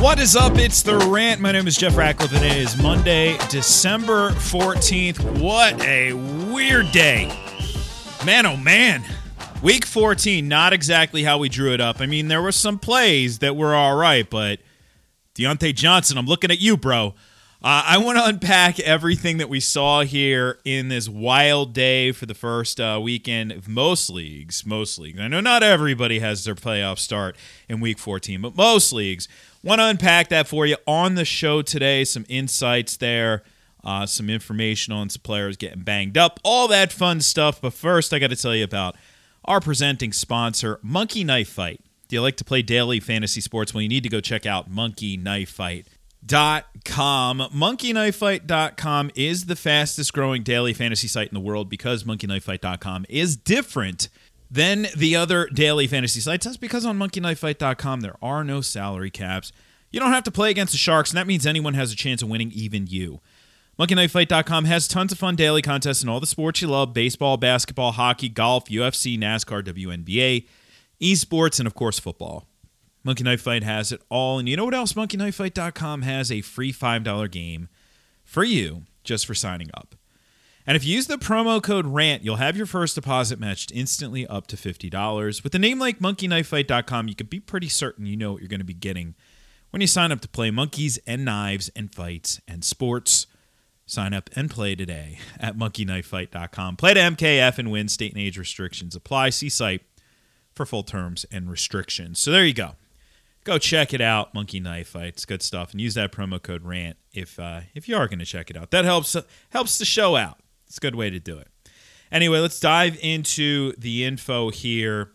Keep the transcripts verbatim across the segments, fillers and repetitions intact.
What is up? It's The Rant. My name is Jeff Ratcliffe, and it is Monday, December fourteenth. What a weird day. Man, oh man. Week fourteen, not exactly how we drew it up. I mean, there were some plays that were all right, but Deontay Johnson, I'm looking at you, bro. Uh, I want to unpack everything that we saw here in this wild day for the first uh, weekend of most leagues. Most leagues. I know not everybody has their playoff start in Week fourteen, but most leagues. Want to unpack that for you on the show today. Some insights there, uh, some information on some players getting banged up, all that fun stuff. But first, I got to tell you about our presenting sponsor, Monkey Knife Fight. Do you like to play daily fantasy sports? Well, you need to go check out Monkey Knife Fight. Dot com. Monkey Knife Fight dot com is the fastest growing daily fantasy site in the world because Monkey Knife Fight dot com is different than the other daily fantasy sites. That's because on Monkey Knife Fight dot com there are no salary caps. You don't have to play against the Sharks, and that means anyone has a chance of winning, even you. Monkey Knife Fight dot com has tons of fun daily contests in all the sports you love: baseball, basketball, hockey, golf, U F C, NASCAR, W N B A, esports, and of course football. Monkey Knife Fight has it all. And you know what else? Monkey Knife Fight dot com has a free five dollar game for you just for signing up. And if you use the promo code RANT, you'll have your first deposit matched instantly up to fifty dollars. With a name like Monkey Knife Fight dot com, you can be pretty certain you know what you're going to be getting when you sign up to play monkeys and knives and fights and sports. Sign up and play today at Monkey Knife Fight dot com. Play to M K F and win. State and age restrictions apply. See site for full terms and restrictions. So there you go. Go check it out, Monkey Knife Fight. It's good stuff. And use that promo code RANT if uh, if you are going to check it out. That helps, uh, helps the show out. It's a good way to do it. Anyway, let's dive into the info here.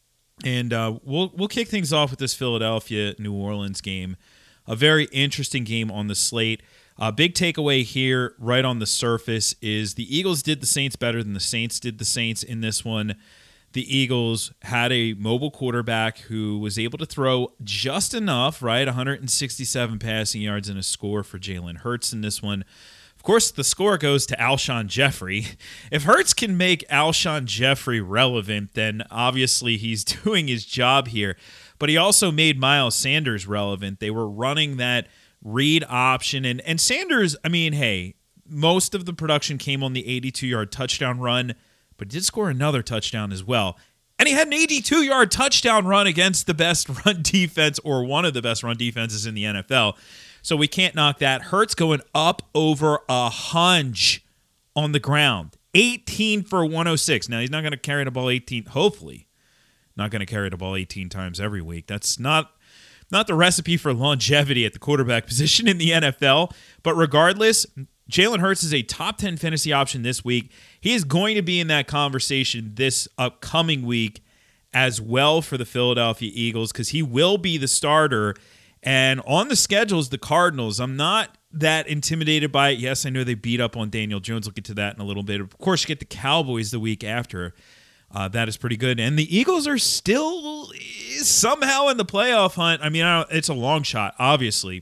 And uh, we'll we'll kick things off with this Philadelphia-New Orleans game. A very interesting game on the slate. A uh, big takeaway here right on the surface is the Eagles did the Saints better than the Saints did the Saints in this one. The Eagles had a mobile quarterback who was able to throw just enough, right? one hundred sixty-seven passing yards and a score for Jalen Hurts in this one. Of course, the score goes to Alshon Jeffrey. If Hurts can make Alshon Jeffrey relevant, then obviously he's doing his job here. But he also made Miles Sanders relevant. They were running that read option. And, and Sanders, I mean, hey, most of the production came on the eighty-two-yard touchdown run, but did score another touchdown as well. And he had an eighty-two-yard touchdown run against the best run defense, or one of the best run defenses in the N F L. So we can't knock that. Hurts going up over a hunch on the ground. eighteen for one oh six. Now, he's not going to carry the ball eighteen, hopefully. Not going to carry the ball eighteen times every week. That's not, not the recipe for longevity at the quarterback position in the N F L. But regardless, Jalen Hurts is a top ten fantasy option this week. He is going to be in that conversation this upcoming week as well for the Philadelphia Eagles because he will be the starter. And on the schedules, the Cardinals, I'm not that intimidated by it. Yes, I know they beat up on Daniel Jones. We'll get to that in a little bit. Of course, you get the Cowboys the week after. Uh, that is pretty good. And the Eagles are still somehow in the playoff hunt. I mean, I don't, it's a long shot, obviously.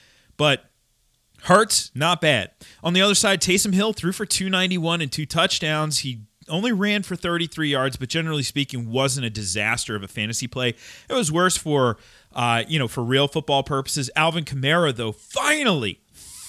But Hurts, not bad. On the other side, Taysom Hill threw for two ninety-one and two touchdowns. He only ran for thirty-three yards, but generally speaking, wasn't a disaster of a fantasy play. It was worse for, uh, you know, for real football purposes. Alvin Kamara, though, finally,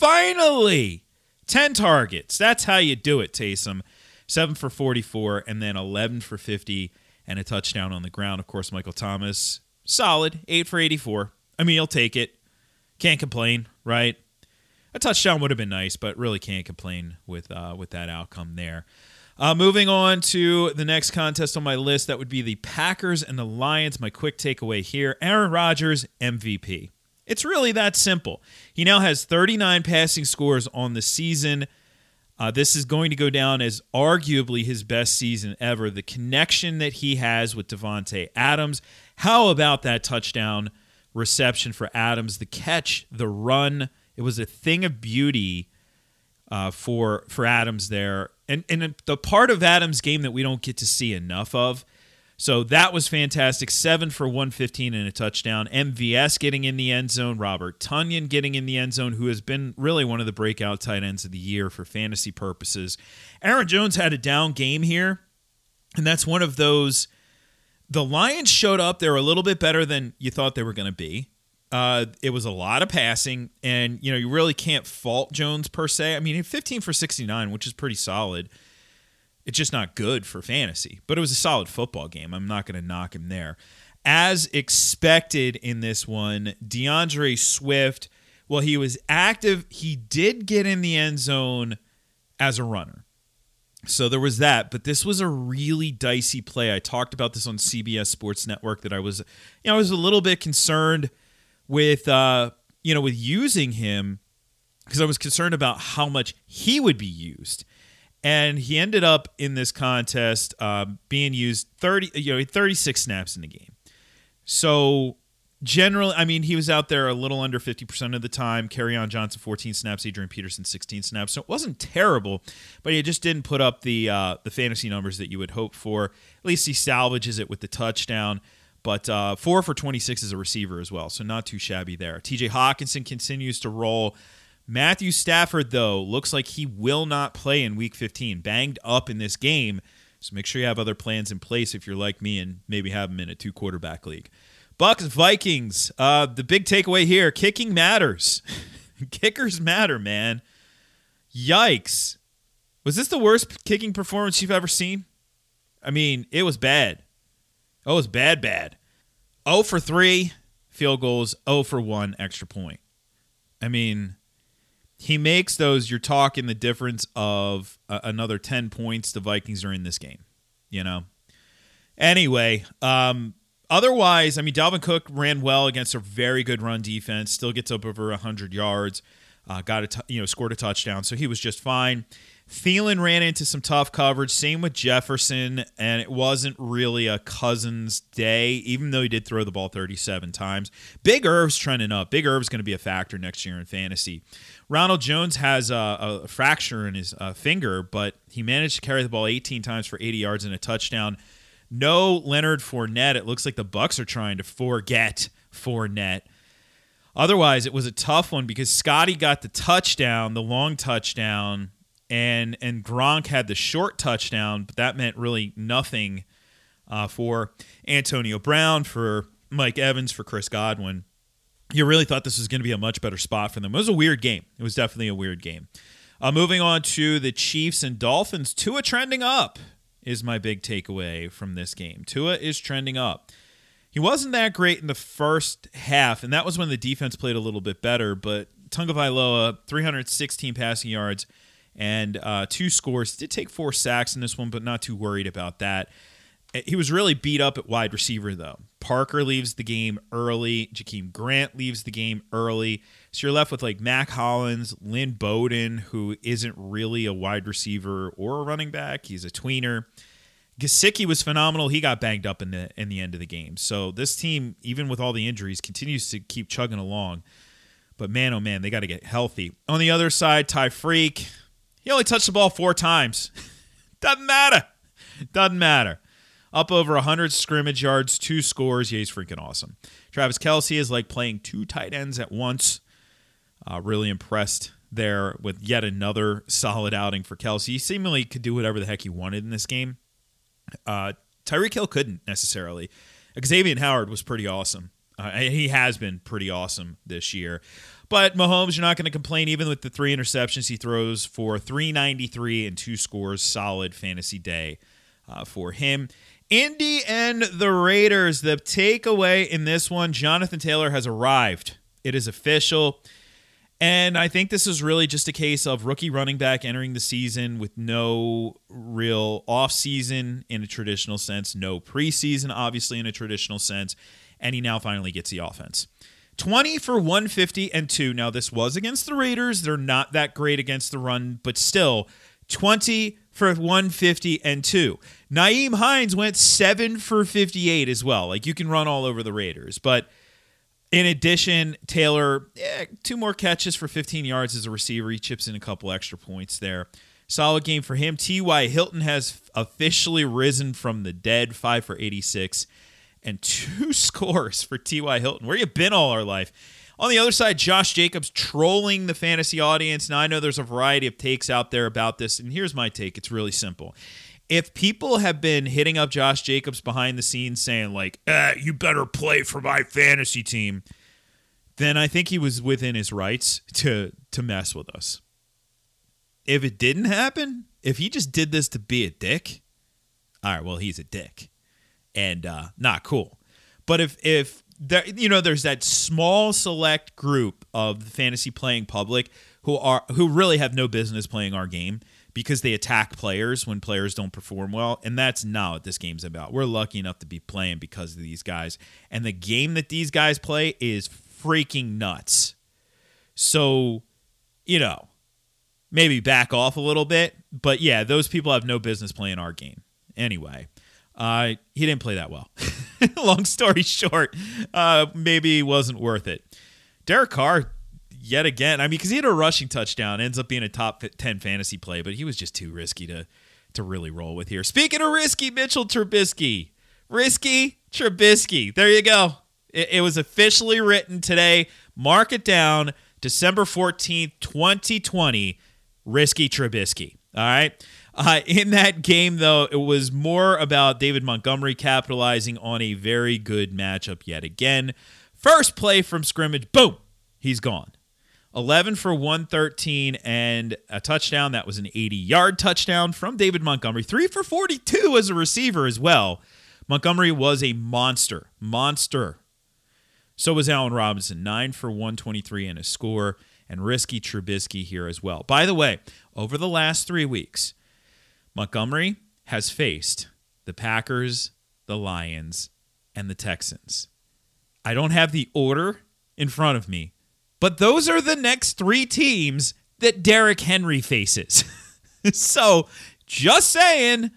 finally, ten targets. That's how you do it, Taysom. seven for forty-four, and then eleven for fifty, and a touchdown on the ground. Of course, Michael Thomas, solid, eight for eighty-four. I mean, you'll take it. Can't complain, right? A touchdown would have been nice, but really can't complain with uh, with that outcome there. Uh, moving on to the next contest on my list, that would be the Packers and the Lions. My quick takeaway here, Aaron Rodgers, M V P. It's really that simple. He now has thirty-nine passing scores on the season. Uh, this is going to go down as arguably his best season ever. The connection that he has with Devontae Adams. How about that touchdown reception for Adams? The catch, the run. It was a thing of beauty uh, for for Adams there. And, and the part of Adams' game that we don't get to see enough of. So that was fantastic. Seven for one fifteen and a touchdown. M V S getting in the end zone. Robert Tonyan getting in the end zone, who has been really one of the breakout tight ends of the year for fantasy purposes. Aaron Jones had a down game here, and that's one of those. The Lions showed up. They were a little bit better than you thought they were going to be. Uh, it was a lot of passing, and you know you really can't fault Jones per se. I mean, fifteen for sixty-nine, which is pretty solid. It's just not good for fantasy, but it was a solid football game. I'm not going to knock him there. As expected in this one, DeAndre Swift, well, he was active. He did get in the end zone as a runner. So there was that, but this was a really dicey play. I talked about this on C B S Sports Network that I was, you know, I was a little bit concerned with, uh, you know, with using him because I was concerned about how much he would be used. And he ended up in this contest uh, being used thirty, you know, thirty-six snaps in the game. So generally, I mean, he was out there a little under fifty percent of the time. Kerryon Johnson, fourteen snaps. Adrian Peterson, sixteen snaps. So it wasn't terrible, but he just didn't put up the uh, the fantasy numbers that you would hope for. At least he salvages it with the touchdown. But uh, four for twenty-six as a receiver as well, so not too shabby there. T J Hawkinson continues to roll. Matthew Stafford, though, looks like he will not play in Week fifteen. Banged up in this game, so make sure you have other plans in place if you're like me and maybe have him in a two-quarterback league. Bucs, Vikings, uh, the big takeaway here, kicking matters. Kickers matter, man. Yikes. Was this the worst kicking performance you've ever seen? I mean, it was bad. Oh, it was bad, bad. oh for three field goals, oh for one extra point. I mean, he makes those, you're talking the difference of uh, another ten points the Vikings are in this game, you know? Anyway, um, otherwise, I mean, Dalvin Cook ran well against a very good run defense, still gets up over one hundred yards, uh, got a t- you know, scored a touchdown, so he was just fine. Thielen ran into some tough coverage, same with Jefferson, and it wasn't really a Cousins day, even though he did throw the ball thirty-seven times. Big Irv's trending up. Big Irv's going to be a factor next year in fantasy. Ronald Jones has a, a fracture in his uh, finger, but he managed to carry the ball eighteen times for eighty yards and a touchdown. No Leonard Fournette. It looks like the Bucs are trying to forget Fournette. Otherwise, it was a tough one because Scotty got the touchdown, the long touchdown, and and Gronk had the short touchdown, but that meant really nothing uh, for Antonio Brown, for Mike Evans, for Chris Godwin. You really thought this was going to be a much better spot for them. It was a weird game. It was definitely a weird game. Uh, moving on to the Chiefs and Dolphins. Tua trending up is my big takeaway from this game. Tua is trending up. He wasn't that great in the first half, and that was when the defense played a little bit better, but Tagovailoa, three hundred sixteen passing yards, and uh, two scores. Did take four sacks in this one, but not too worried about that. He was really beat up at wide receiver, though. Parker leaves the game early. Jakeem Grant leaves the game early. So you're left with like Mac Hollins, Lynn Bowden, who isn't really a wide receiver or a running back. He's a tweener. Gesicki was phenomenal. He got banged up in the in the end of the game. So this team, even with all the injuries, continues to keep chugging along. But man, oh man, they got to get healthy. On the other side, Ty Freak, he only touched the ball four times. Doesn't matter. Doesn't matter. Up over one hundred scrimmage yards, two scores. Yeah, he's freaking awesome. Travis Kelce is like playing two tight ends at once. Uh, really impressed there with yet another solid outing for Kelce. He seemingly could do whatever the heck he wanted in this game. Uh, Tyreek Hill couldn't necessarily. Xavier Howard was pretty awesome. Uh, and he has been pretty awesome this year. But Mahomes, you're not going to complain even with the three interceptions he throws for three ninety-three and two scores. Solid fantasy day uh, for him. Indy and the Raiders. The takeaway in this one, Jonathan Taylor has arrived. It is official. And I think this is really just a case of rookie running back entering the season with no real offseason in a traditional sense, no preseason, obviously, in a traditional sense, and he now finally gets the offense. twenty for one fifty and two. Now, this was against the Raiders. They're not that great against the run, but still, twenty for one fifty and two. Nyheim Hines went seven for fifty-eight as well. Like, you can run all over the Raiders, but in addition, Taylor, eh, two more catches for fifteen yards as a receiver. He chips in a couple extra points there. Solid game for him. T Y. Hilton has officially risen from the dead, five for eighty-six, and two scores for T Y. Hilton. Where you been all our life? On the other side, Josh Jacobs trolling the fantasy audience. Now, I know there's a variety of takes out there about this, and here's my take. It's really simple. If people have been hitting up Josh Jacobs behind the scenes saying, like, eh, you better play for my fantasy team, then I think he was within his rights to to mess with us. If it didn't happen, if he just did this to be a dick, all right, well, he's a dick and uh, not cool. But if if there, you know, there's that small select group of the fantasy playing public who are who really have no business playing our game because they attack players when players don't perform well, and that's not what this game's about. We're lucky enough to be playing because of these guys, and the game that these guys play is freaking nuts. So, you know, maybe back off a little bit, but yeah, those people have no business playing our game. Anyway, uh, he didn't play that well. Long story short, uh, maybe it wasn't worth it. Derek Carr, yet again, I mean, because he had a rushing touchdown, ends up being a top ten fantasy play, but he was just too risky to, to really roll with here. Speaking of risky, Mitchell Trubisky. Risky Trubisky. There you go. It, it was officially written today. Mark it down. December fourteenth, twenty twenty. Risky Trubisky. All right. Uh, in that game, though, it was more about David Montgomery capitalizing on a very good matchup yet again. First play from scrimmage, boom, he's gone. eleven for one thirteen and a touchdown. That was an eighty-yard touchdown from David Montgomery. three for forty-two as a receiver as well. Montgomery was a monster. Monster. So was Allen Robinson. nine for one twenty-three and a score. And risky Trubisky here as well. By the way, over the last three weeks, Montgomery has faced the Packers, the Lions, and the Texans. I don't have the order in front of me, but those are the next three teams that Derrick Henry faces. So, just saying,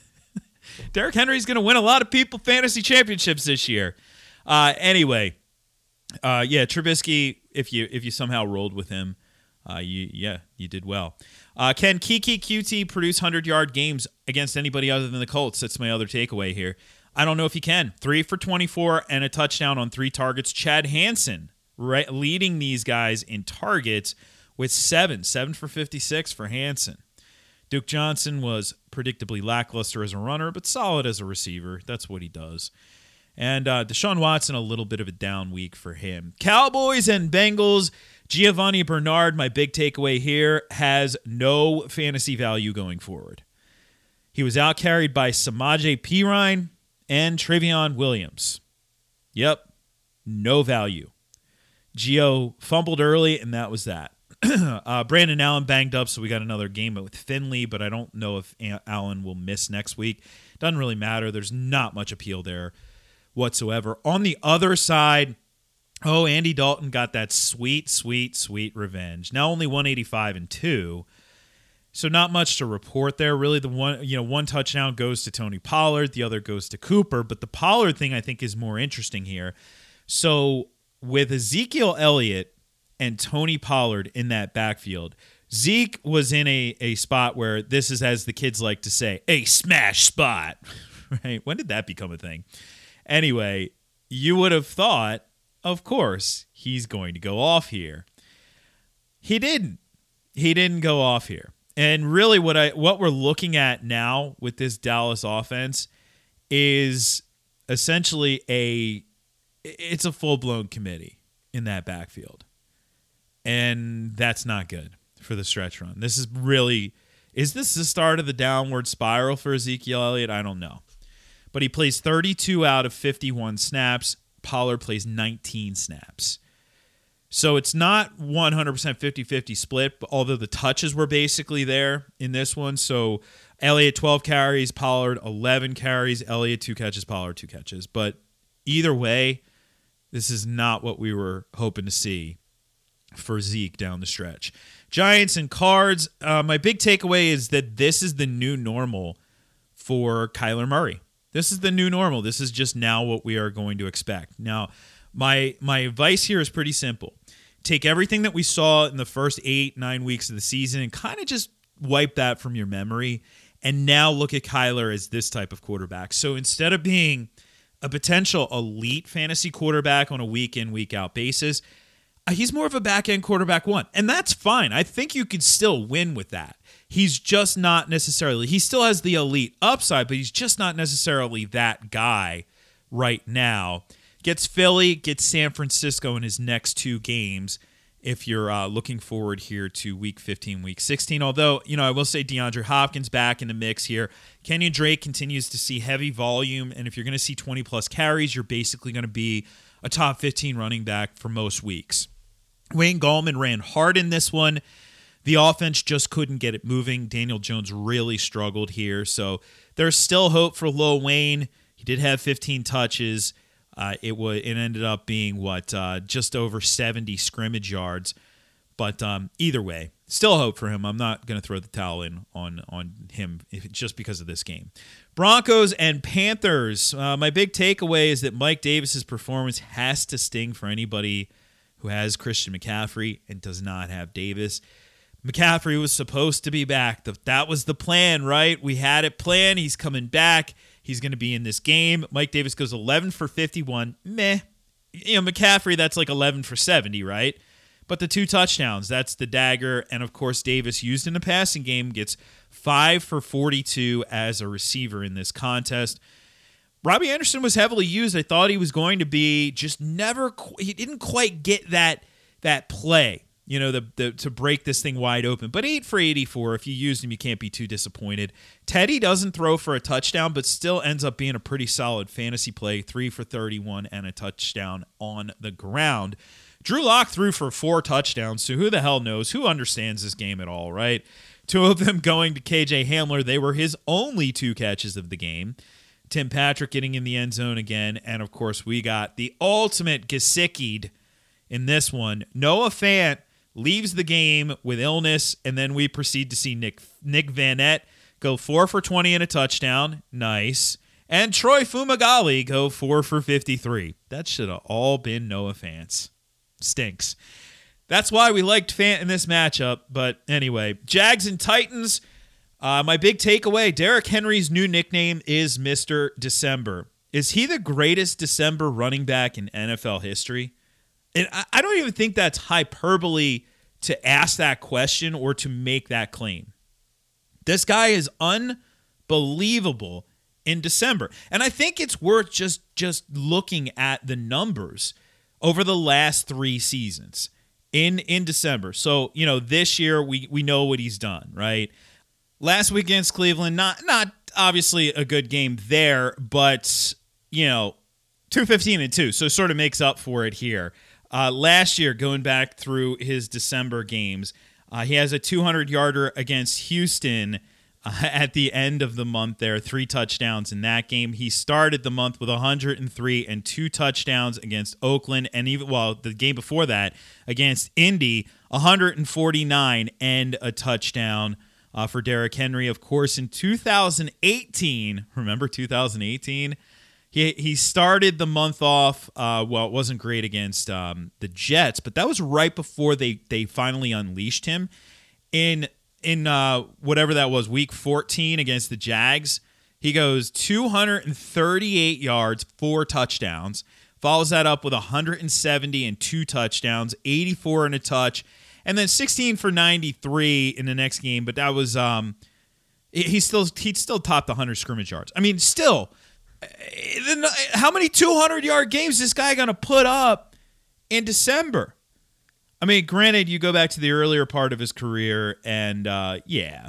Derrick Henry's going to win a lot of people fantasy championships this year. Uh, anyway, uh, yeah, Trubisky, if you if you somehow rolled with him, uh, you yeah, you did well. Uh, can Kiki Q T produce hundred-yard games against anybody other than the Colts? That's my other takeaway here. I don't know if he can. Three for twenty-four and a touchdown on three targets. Chad Hansen right, leading these guys in targets with seven. Seven for fifty-six for Hansen. Duke Johnson was predictably lackluster as a runner, but solid as a receiver. That's what he does. And uh, Deshaun Watson, a little bit of a down week for him. Cowboys and Bengals. Giovanni Bernard, my big takeaway here, has no fantasy value going forward. He was outcarried by Samaje Perine and Trevion Williams. Yep, no value. Gio fumbled early, and that was that. uh, Brandon Allen banged up, so we got another game with Finley, but I don't know if Allen will miss next week. Doesn't really matter. There's not much appeal there whatsoever. On the other side, oh, Andy Dalton got that sweet, sweet, sweet revenge. Now only one eighty-five and two, so not much to report there. Really, the one you know one touchdown goes to Tony Pollard, the other goes to Cooper, but the Pollard thing I think is more interesting here. So with Ezekiel Elliott and Tony Pollard in that backfield, Zeke was in a, a spot where this is, as the kids like to say, a smash spot. Right? When did that become a thing? Anyway, you would have thought, of course, he's going to go off here. He didn't. He didn't go off here. And really what I what we're looking at now with this Dallas offense is essentially a it's a full-blown committee in that backfield. And that's not good for the stretch run. This is really is this the start of the downward spiral for Ezekiel Elliott? I don't know. But he plays thirty-two out of fifty-one snaps. Pollard plays nineteen snaps. So it's not one hundred percent fifty-fifty split, but although the touches were basically there in this one. So Elliott, twelve carries, Pollard, eleven carries, Elliott, two catches, Pollard, two catches. But either way, this is not what we were hoping to see for Zeke down the stretch. Giants and Cards, uh, my big takeaway is that this is the new normal for Kyler Murray. This is the new normal. This is just now what we are going to expect. Now, my my advice here is pretty simple. Take everything that we saw in the first eight, nine weeks of the season and kind of just wipe that from your memory and now look at Kyler as this type of quarterback. So instead of being a potential elite fantasy quarterback on a week-in, week-out basis, he's more of a back-end quarterback one. And that's fine. I think you could still win with that. He's just not necessarily, he still has the elite upside, but he's just not necessarily that guy right now. Gets Philly, gets San Francisco in his next two games if you're uh, looking forward here to week fifteen, week sixteen. Although, you know, I will say DeAndre Hopkins back in the mix here. Kenyon Drake continues to see heavy volume, and if you're going to see twenty-plus carries, you're basically going to be a top fifteen running back for most weeks. Wayne Gallman ran hard in this one. The offense just couldn't get it moving. Daniel Jones really struggled here, so there's still hope for Lil Wayne. He did have fifteen touches. Uh, it was it ended up being what uh, just over seventy scrimmage yards, but um, either way, still hope for him. I'm not going to throw the towel in on on him if, just because of this game. Broncos and Panthers. Uh, my big takeaway is that Mike Davis's performance has to sting for anybody who has Christian McCaffrey and does not have Davis. McCaffrey was supposed to be back. That was the plan, right? We had it planned. He's coming back. He's going to be in this game. Mike Davis goes eleven for fifty-one. Meh. You know, McCaffrey, that's like eleven for seventy, right? But the two touchdowns, that's the dagger. And, of course, Davis, used in the passing game, gets five for forty-two as a receiver in this contest. Robbie Anderson was heavily used. I thought he was going to be, just never, he didn't quite get that that play. You know, the, the to break this thing wide open. But eight for eighty-four, if you used him, you can't be too disappointed. Teddy doesn't throw for a touchdown, but still ends up being a pretty solid fantasy play. three for thirty-one and a touchdown on the ground. Drew Lock threw for four touchdowns, so who the hell knows? Who understands this game at all, right? Two of them going to K J Hamler. They were his only two catches of the game. Tim Patrick getting in the end zone again. And, of course, we got the ultimate Gesickied in this one. Noah Fant leaves the game with illness, and then we proceed to see Nick Nick Vannett go four for twenty and a touchdown. Nice. And Troy Fumagalli go four for fifty-three. That should have all been Noah Fant's. Stinks. That's why we liked Fant in this matchup. But anyway, Jags and Titans. Uh, my big takeaway, Derrick Henry's new nickname is Mister December. Is he the greatest December running back in N F L history? And I don't even think that's hyperbole to ask that question or to make that claim. This guy is unbelievable in December. And I think it's worth just, just looking at the numbers over the last three seasons in, in December. So, you know, this year we, we know what he's done, right? Last week against Cleveland, not, not obviously a good game there, but, you know, two fifteen and two, so sort of makes up for it here. Uh, last year, going back through his December games, uh, he has a two hundred yarder against Houston uh, at the end of the month there, three touchdowns in that game. He started the month with one hundred three and two touchdowns against Oakland, and even, well, the game before that, against Indy, one hundred forty-nine and a touchdown uh, for Derrick Henry. Of course, in two thousand eighteen, remember two thousand eighteen? He he started the month off, uh, well, it wasn't great against um, the Jets, but that was right before they they finally unleashed him. In in uh, whatever that was, week fourteen against the Jags, he goes two hundred thirty-eight yards, four touchdowns, follows that up with one hundred seventy and two touchdowns, eighty-four and a touch, and then sixteen for ninety-three in the next game, but that was, um, he still, he still topped one hundred scrimmage yards. I mean, still, how many two hundred yard games is this guy going to put up in December? I mean, granted, you go back to the earlier part of his career, and uh, yeah,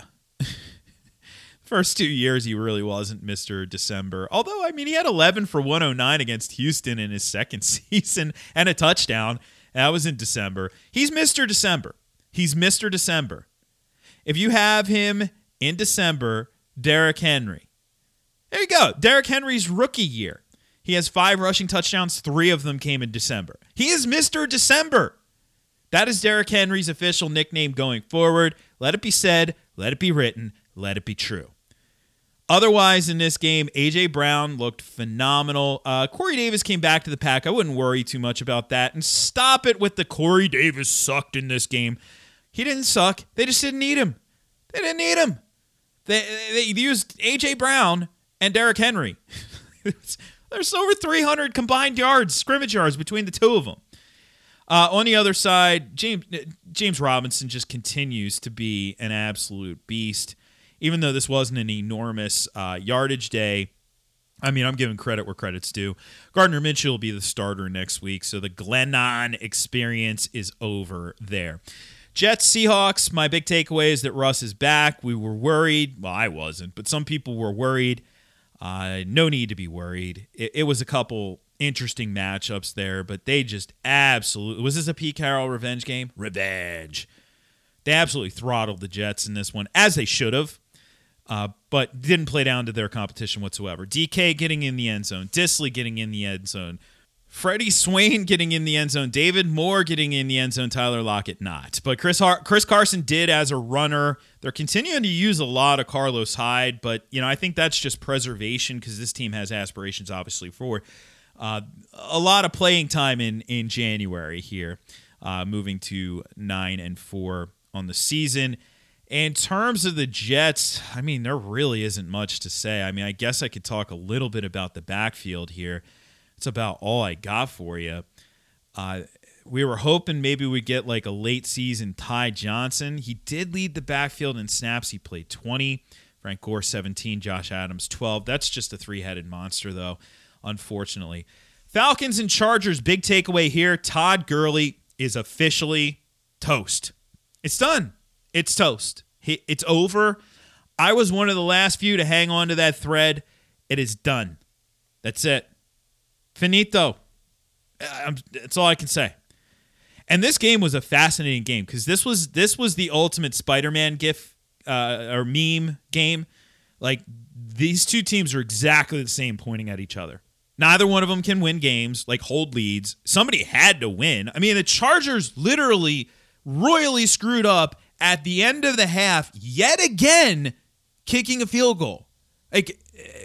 first two years he really wasn't Mister December. Although, I mean, he had eleven for one oh nine against Houston in his second season and a touchdown. That was in December. He's Mister December. He's Mister December. If you have him in December, Derrick Henry. There you go. Derrick Henry's rookie year. He has five rushing touchdowns. Three of them came in December. He is Mister December. That is Derrick Henry's official nickname going forward. Let it be said. Let it be written. Let it be true. Otherwise, in this game, A J. Brown looked phenomenal. Uh, Corey Davis came back to the pack. I wouldn't worry too much about that. And stop it with the Corey Davis sucked in this game. He didn't suck. They just didn't need him. They didn't need him. They, they used A J. Brown and Derrick Henry. There's over three hundred combined yards, scrimmage yards between the two of them. Uh, on the other side, James James Robinson just continues to be an absolute beast. Even though this wasn't an enormous uh, yardage day, I mean, I'm giving credit where credit's due. Gardner Minshew will be the starter next week, so the Glennon experience is over there. Jets, Seahawks, my big takeaway is that Russ is back. We were worried. Well, I wasn't, but some people were worried. Uh, no need to be worried. It, it was a couple interesting matchups there, but they just absolutely... Was this a Pete Carroll revenge game? Revenge. They absolutely throttled the Jets in this one, as they should have. Uh, but didn't play down to their competition whatsoever. D K getting in the end zone. Disley getting in the end zone. Freddie Swain getting in the end zone. David Moore getting in the end zone. Tyler Lockett not. But Chris Har- Chris Carson did as a runner. They're continuing to use a lot of Carlos Hyde, but you know I think that's just preservation because this team has aspirations, obviously, for uh, a lot of playing time in, in January here, uh, moving to nine and four on the season. In terms of the Jets, I mean, there really isn't much to say. I mean, I guess I could talk a little bit about the backfield here. It's about all I got for you. Uh, we were hoping maybe we'd get like a late season Ty Johnson. He did lead the backfield in snaps. He played twenty. Frank Gore, seventeen. Josh Adams, twelve. That's just a three-headed monster, though, unfortunately. Falcons and Chargers, big takeaway here. Todd Gurley is officially toast. It's done. It's toast. It's over. I was one of the last few to hang on to that thread. It is done. That's it. Finito. That's all I can say. And this game was a fascinating game because this was this was the ultimate Spider-Man gif uh, or meme game. Like, these two teams are exactly the same, pointing at each other. Neither one of them can win games, like hold leads. Somebody had to win. I mean, the Chargers literally royally screwed up at the end of the half, yet again, kicking a field goal. Like,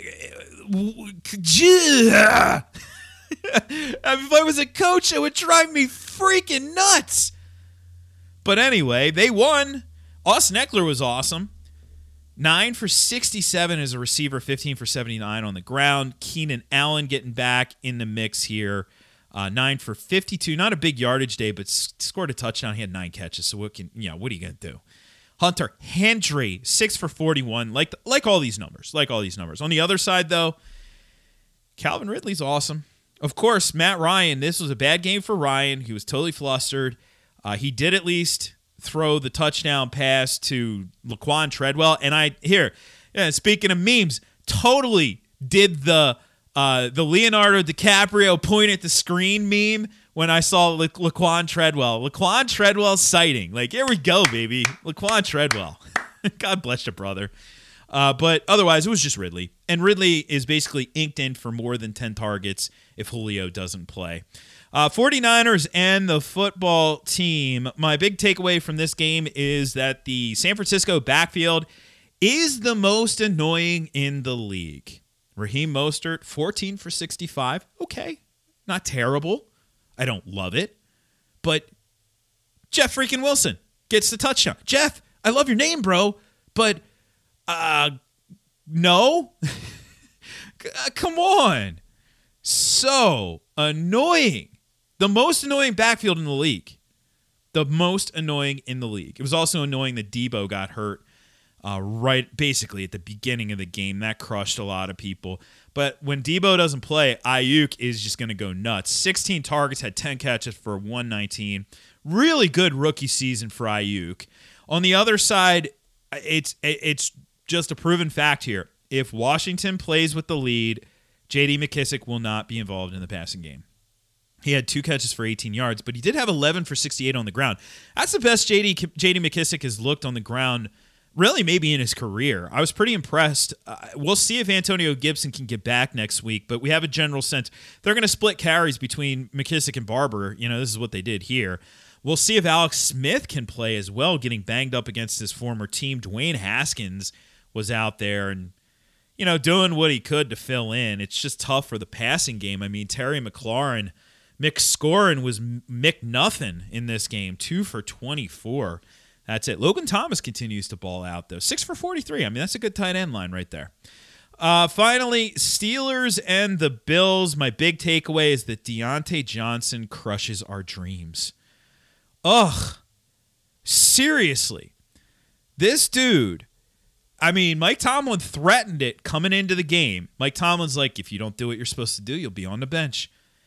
if I was a coach, it would drive me freaking nuts. But anyway, they won. Austin Eckler was awesome. nine for sixty-seven as a receiver, fifteen for seventy-nine on the ground. Keenan Allen getting back in the mix here. Uh, nine for fifty-two. Not a big yardage day, but s- scored a touchdown. He had nine catches, so what can you know, what are you going to do? Hunter Henry, six for forty-one. Like, like all these numbers. Like all these numbers. On the other side, though, Calvin Ridley's awesome. Of course, Matt Ryan, this was a bad game for Ryan. He was totally flustered. Uh, he did at least throw the touchdown pass to Laquan Treadwell. And I, here, yeah, speaking of memes, totally did the uh, the Leonardo DiCaprio point at the screen meme when I saw La- Laquan Treadwell. Laquan Treadwell sighting. Like, here we go, baby. Laquan Treadwell. God bless you, brother. Uh, but otherwise, it was just Ridley. And Ridley is basically inked in for more than ten targets if Julio doesn't play. Uh, 49ers and the football team. My big takeaway from this game is that the San Francisco backfield is the most annoying in the league. Raheem Mostert, fourteen for sixty-five. Okay, not terrible. I don't love it. But Jeff freaking Wilson gets the touchdown. Jeff, I love your name, bro, but uh, no. Come on. So annoying. The most annoying backfield in the league. The most annoying in the league. It was also annoying that Debo got hurt uh, right basically at the beginning of the game. That crushed a lot of people. But when Debo doesn't play, Ayuk is just going to go nuts. sixteen targets, had ten catches for one nineteen. Really good rookie season for Ayuk. On the other side, it's it's just a proven fact here. If Washington plays with the lead, J D McKissic will not be involved in the passing game. He had two catches for eighteen yards, but he did have eleven for sixty-eight on the ground. That's the best J D J D McKissic has looked on the ground, really maybe in his career. I was pretty impressed. Uh, we'll see if Antonio Gibson can get back next week, but we have a general sense they're going to split carries between McKissic and Barber. You know, this is what they did here. We'll see if Alex Smith can play as well, getting banged up against his former team. Dwayne Haskins was out there and, you know, doing what he could to fill in. It's just tough for the passing game. I mean, Terry McLaurin, Mick scoring was Mick nothing in this game, two for twenty-four. That's it. Logan Thomas continues to ball out, though. six for forty-three. I mean, that's a good tight end line right there. Uh, finally, Steelers and the Bills. My big takeaway is that Deontay Johnson crushes our dreams. Ugh. Seriously. This dude, I mean, Mike Tomlin threatened it coming into the game. Mike Tomlin's like, if you don't do what you're supposed to do, you'll be on the bench.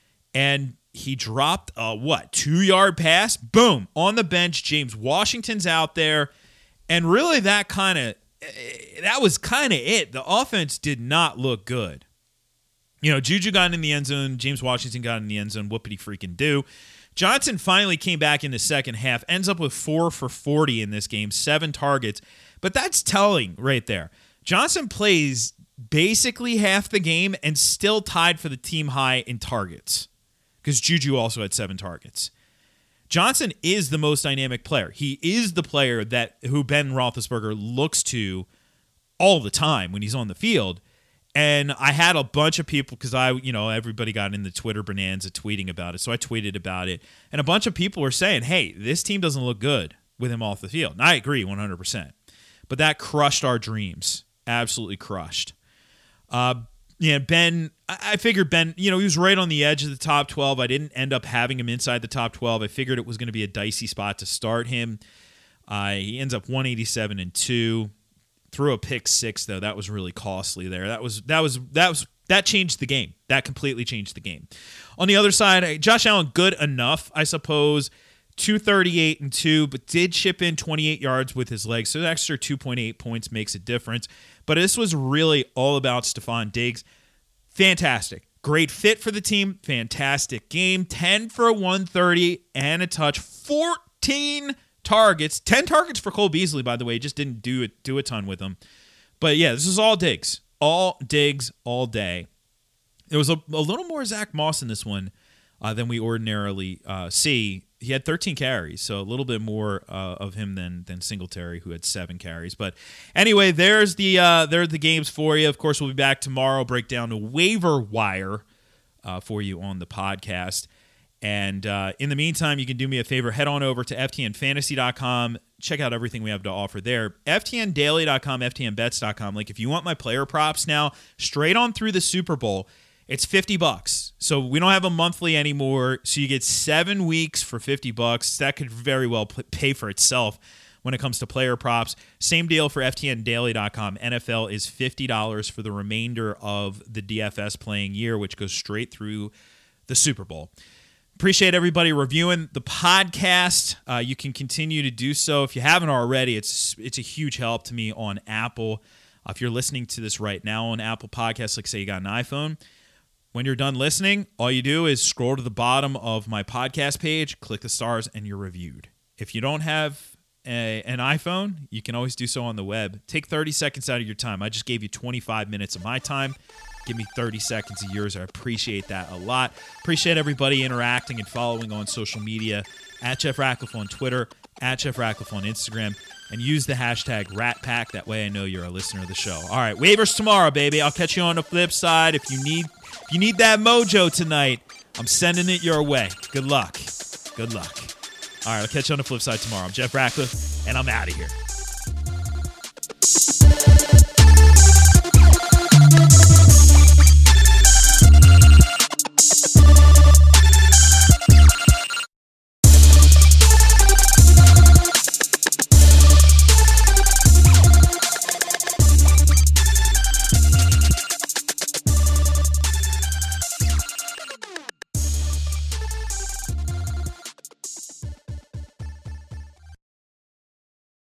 And he dropped a, what, two-yard pass? Boom, on the bench. James Washington's out there. And really that kind of, that was kind of it. The offense did not look good. You know, Juju got in the end zone. James Washington got in the end zone. Whoopity freaking do. Johnson finally came back in the second half, ends up with four for forty in this game, seven targets. But that's telling right there. Johnson plays basically half the game and still tied for the team high in targets because Juju also had seven targets. Johnson is the most dynamic player. He is the player that who Ben Roethlisberger looks to all the time when he's on the field. And I had a bunch of people, because I, you know, everybody got in the Twitter bonanza tweeting about it. So I tweeted about it. And a bunch of people were saying, hey, this team doesn't look good with him off the field. And I agree one hundred percent. But that crushed our dreams. Absolutely crushed. Uh, yeah, Ben, I figured Ben, you know, he was right on the edge of the top twelve. I didn't end up having him inside the top twelve. I figured it was going to be a dicey spot to start him. Uh, he ends up one eighty-seven and two. Threw a pick six though. That was really costly there. That was that was that was that changed the game. That completely changed the game. On the other side, Josh Allen, good enough, I suppose. two thirty-eight and two, but did chip in twenty-eight yards with his legs. So the extra two point eight points makes a difference. But this was really all about Stefon Diggs. Fantastic. Great fit for the team. Fantastic game. ten for one thirty and a touch. fourteen targets. ten targets for Cole Beasley, by the way. Just didn't do it, do a ton with him. But yeah, this is all Diggs. All Diggs all day. There was a, a little more Zach Moss in this one uh, than we ordinarily uh, see. He had thirteen carries, so a little bit more uh, of him than than Singletary, who had seven carries. But anyway, there's the uh, there are the games for you. Of course, we'll be back tomorrow. Break down the waiver wire uh, for you on the podcast. And uh, in the meantime, you can do me a favor. Head on over to F T N fantasy dot com. Check out everything we have to offer there. F T N daily dot com, F T N bets dot com. Like, if you want my player props now, straight on through the Super Bowl, it's fifty bucks. So we don't have a monthly anymore. So you get seven weeks for fifty bucks. That could very well pay for itself when it comes to player props. Same deal for F T N daily dot com. N F L is fifty dollars for the remainder of the D F S playing year, which goes straight through the Super Bowl. Appreciate everybody reviewing the podcast. Uh, you can continue to do so. If you haven't already, it's it's a huge help to me on Apple. Uh, if you're listening to this right now on Apple Podcasts, like say you got an iPhone, when you're done listening, all you do is scroll to the bottom of my podcast page, click the stars, and you're reviewed. If you don't have a, an iPhone, you can always do so on the web. Take thirty seconds out of your time. I just gave you twenty-five minutes of my time. Give me thirty seconds of yours. I appreciate that a lot. Appreciate everybody interacting and following on social media. At Jeff Ratcliffe on Twitter, at Jeff Ratcliffe on Instagram, and use the hashtag Rat Pack. That way I know you're a listener of the show. All right, waivers tomorrow, baby. I'll catch you on the flip side. If you need, if you need that mojo tonight, I'm sending it your way. Good luck. Good luck. All right, I'll catch you on the flip side tomorrow. I'm Jeff Ratcliffe, and I'm out of here.